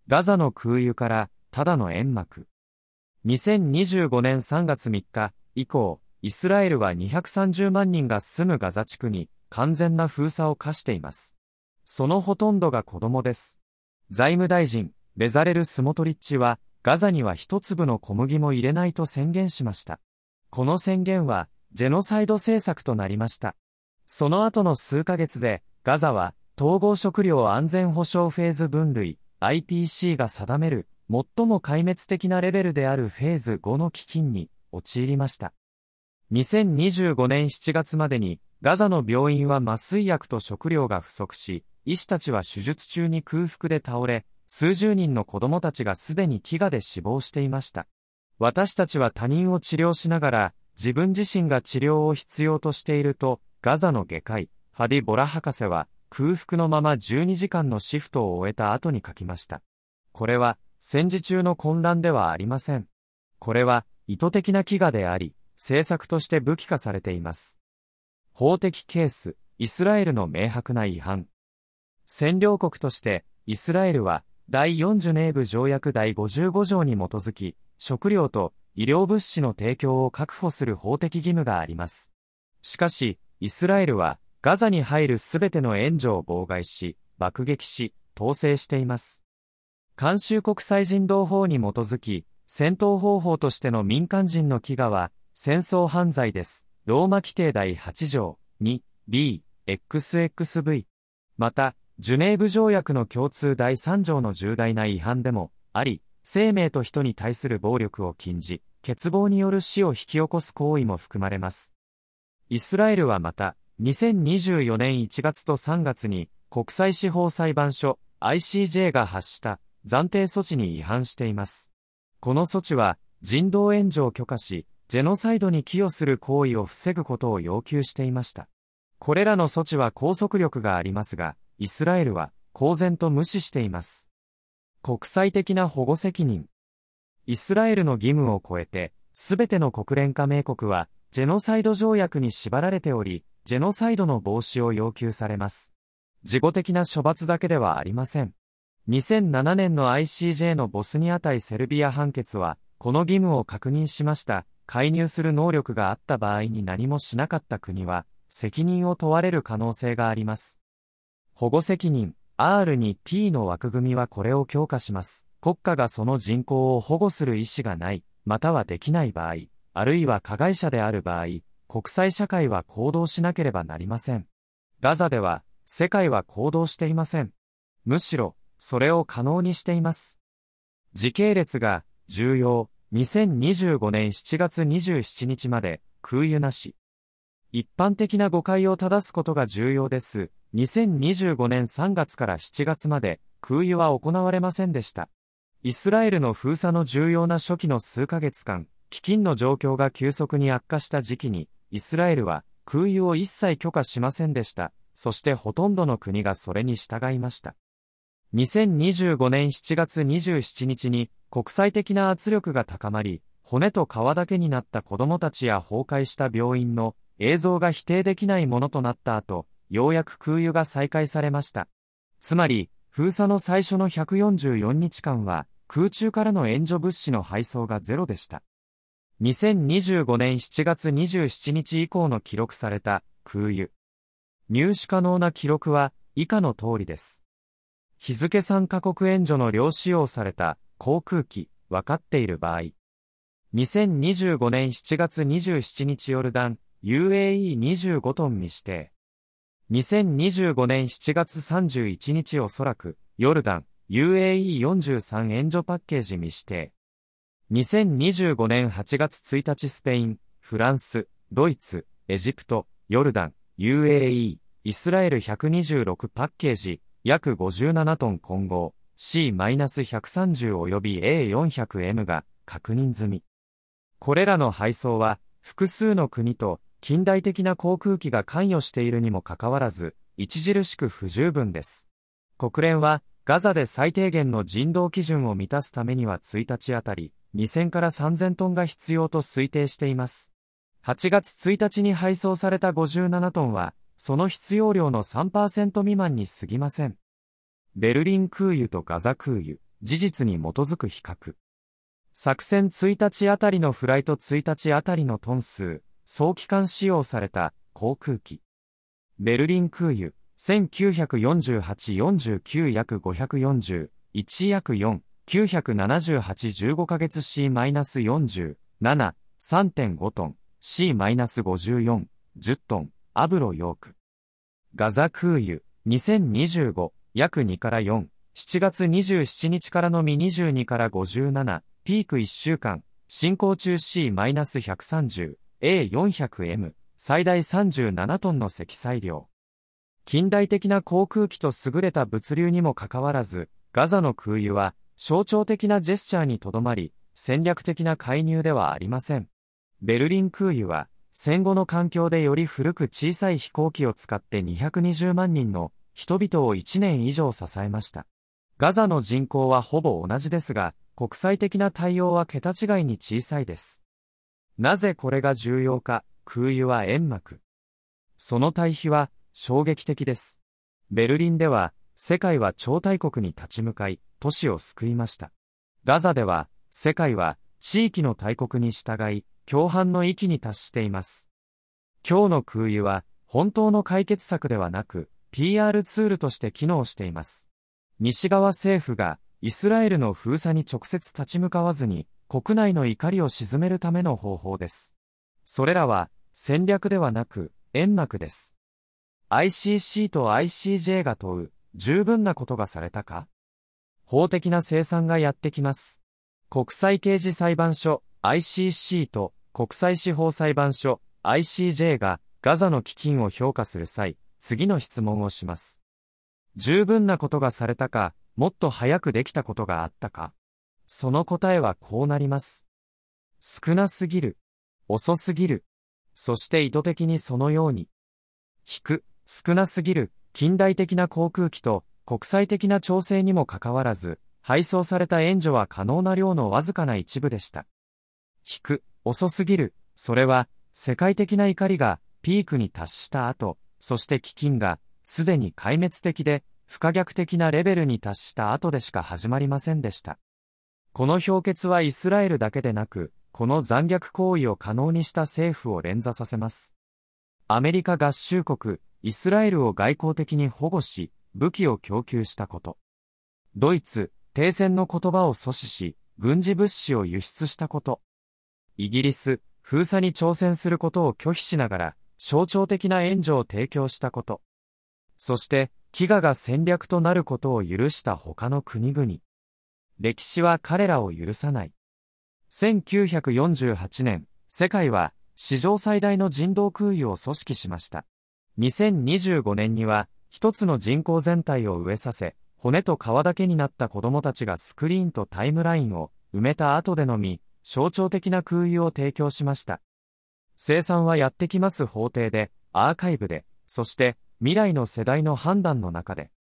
ガザの空輸からただの煙幕。2025年3月3日以降、イスラエルは230万人が住むガザ地区に完全な封鎖を課しています。そのほとんどが子供です。財務大臣、ベザレル・スモトリッチは、ガザには一粒の小麦も入れないと宣言しました。この宣言は、ジェノサイド政策となりました。その後の数ヶ月で、ガザは、統合食料安全保障フェーズ分類、IPC が定める、最も壊滅的なレベルであるフェーズ5の飢饉に陥りました。2025年7月までに、ガザの病院は麻酔薬と食料が不足し、医師たちは手術中に空腹で倒れ、数十人の子供たちがすでに飢餓で死亡していました。私たちは他人を治療しながら、自分自身が治療を必要としていると、ガザの外科医、ファディ・ボラ博士は、空腹のまま12時間のシフトを終えた後に書きました。これは、戦時中の混乱ではありません。これは、意図的な飢餓であり、政策として武器化されています。法的ケース、イスラエルの明白な違反。占領国として、イスラエルは、第4ジュネーブ条約第55条に基づき、食料と医療物資の提供を確保する法的義務があります。しかし、イスラエルは、ガザに入るすべての援助を妨害し、爆撃し、統制しています。慣習国際人道法に基づき、戦闘方法としての民間人の飢餓は、戦争犯罪です。ローマ規定第8条、2、B、XXV。また、ジュネーブ条約の共通第3条の重大な違反でもあり、生命と人に対する暴力を禁じ、欠乏による死を引き起こす行為も含まれます。イスラエルはまた、2024年1月と3月に、国際司法裁判所 ICJ が発した暫定措置に違反しています。この措置は、人道援助を許可し、ジェノサイドに寄与する行為を防ぐことを要求していました。これらの措置は拘束力がありますが、イスラエルは公然と無視しています。国際的な保護責任。イスラエルの義務を超えて、すべての国連加盟国は、ジェノサイド条約に縛られており、ジェノサイドの防止を要求されます。事後的な処罰だけではありません。2007年の ICJ のボスニア対セルビア判決は、この義務を確認しました。介入する能力があった場合に何もしなかった国は、責任を問われる可能性があります。保護責任 R2P の枠組みはこれを強化します。国家がその人口を保護する意思がない、またはできない場合、あるいは加害者である場合、国際社会は行動しなければなりません。ガザでは、世界は行動していません。むしろ、それを可能にしています。時系列が、重要、2025年7月27日まで、空輸なし。一般的な誤解を正すことが重要です。2025年3月から7月まで空輸は行われませんでした。イスラエルの封鎖の重要な初期の数ヶ月間、飢饉の状況が急速に悪化した時期に、イスラエルは空輸を一切許可しませんでした。そしてほとんどの国がそれに従いました。2025年7月27日に国際的な圧力が高まり、骨と皮だけになった子供たちや崩壊した病院の映像が否定できないものとなった後、ようやく空輸が再開されました。つまり、封鎖の最初の144日間は、空中からの援助物資の配送がゼロでした。2025年7月27日以降の記録された空輸。入手可能な記録は以下の通りです。日付3カ国援助の量使用された航空機、分かっている場合。2025年7月27日ヨルダン、UAE25 トン未指定。2025年7月31日おそらく、ヨルダン、UAE43 援助パッケージ未指定。2025年8月1日スペイン、フランス、ドイツ、エジプト、ヨルダン、UAE、イスラエル126パッケージ、約57トン混合、C-130 及び A400M が確認済み。これらの配送は、複数の国と近代的な航空機が関与しているにもかかわらず、著しく不十分です。国連は、ガザで最低限の人道基準を満たすためには1日あたり2000から3000トンが必要と推定しています。8月1日に配送された57トンは、その必要量の 3% 未満に過ぎません。ベルリン空輸とガザ空輸、 事実に基づく比較。作戦1日あたりのフライト1日あたりのトン数、総期間使用された航空機。ベルリン空輸、1948-49 約540、1約4、978 15ヶ月 C-40、7、3.5 トン、C-54、10トン、アブロヨーク。ガザ空輸、2025、約2から4、7月27日からのみ22から57、ピーク1週間、進行中 C-130、A400M、最大37トンの積載量。近代的な航空機と優れた物流にもかかわらず、ガザの空輸は象徴的なジェスチャーにとどまり、戦略的な介入ではありません。ベルリン空輸は、戦後の環境でより古く小さい飛行機を使って220万人の人々を1年以上支えました。ガザの人口はほぼ同じですが、国際的な対応は桁違いに小さいです。なぜこれが重要か、空輸は煙幕。その対比は衝撃的です。ベルリンでは、世界は超大国に立ち向かい、都市を救いました。ガザでは、世界は地域の大国に従い、共犯の域に達しています。今日の空輸は、本当の解決策ではなく、PR ツールとして機能しています。西側政府が、イスラエルの封鎖に直接立ち向かわずに、国内の怒りを鎮めるための方法です。それらは、戦略ではなく、煙幕です。ICC と ICJ が問う、十分なことがされたか？法的な清算がやってきます。国際刑事裁判所、ICC と国際司法裁判所、ICJ がガザの飢饉を評価する際、次の質問をします。十分なことがされたか、もっと早くできたことがあったか？その答えはこうなります。少なすぎる。遅すぎる。そして意図的にそのように。少なすぎる。近代的な航空機と国際的な調整にもかかわらず、配送された援助は可能な量のわずかな一部でした。遅すぎる。それは、世界的な怒りがピークに達した後、そして飢饉がすでに壊滅的で不可逆的なレベルに達した後でしか始まりませんでした。この評決はイスラエルだけでなく、この残虐行為を可能にした政府を連座させます。アメリカ合衆国、イスラエルを外交的に保護し、武器を供給したこと。ドイツ、停戦の言葉を阻止し、軍事物資を輸出したこと。イギリス、封鎖に挑戦することを拒否しながら、象徴的な援助を提供したこと。そして、飢餓が戦略となることを許した他の国々。歴史は彼らを許さない。1948年、世界は史上最大の人道空輸を組織しました。2025年には、一つの人口全体を飢えさせ、骨と皮だけになった子供たちがスクリーンとタイムラインを埋めた後でのみ、象徴的な空輸を提供しました。清算はやってきます法廷で、アーカイブで、そして未来の世代の判断の中で。